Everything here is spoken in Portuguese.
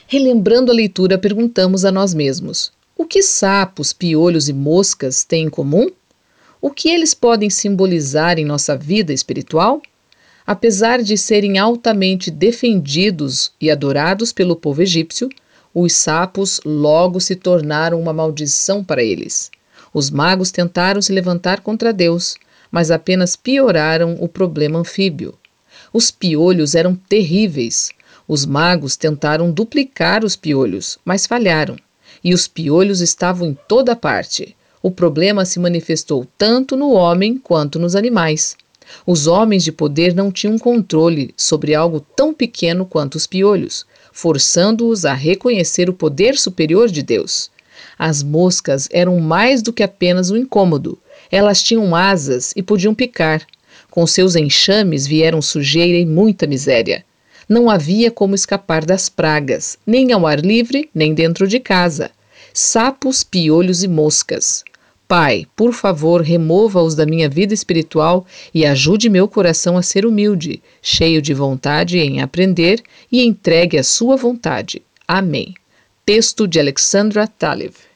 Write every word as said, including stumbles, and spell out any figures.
Relembrando a leitura, perguntamos a nós mesmos: o que sapos, piolhos e moscas têm em comum? O que eles podem simbolizar em nossa vida espiritual? Apesar de serem altamente defendidos e adorados pelo povo egípcio, os sapos logo se tornaram uma maldição para eles. Os magos tentaram se levantar contra Deus, mas apenas pioraram o problema anfíbio. Os piolhos eram terríveis. Os magos tentaram duplicar os piolhos, mas falharam. E os piolhos estavam em toda parte. O problema se manifestou tanto no homem quanto nos animais. Os homens de poder não tinham controle sobre algo tão pequeno quanto os piolhos, forçando-os a reconhecer o poder superior de Deus. As moscas eram mais do que apenas um incômodo. Elas tinham asas e podiam picar. Com seus enxames vieram sujeira e muita miséria. Não havia como escapar das pragas, nem ao ar livre, nem dentro de casa. Sapos, piolhos e moscas. Pai, por favor, remova-os da minha vida espiritual e ajude meu coração a ser humilde, cheio de vontade em aprender e entregue à sua vontade. Amém. Texto de Alexandra Talev.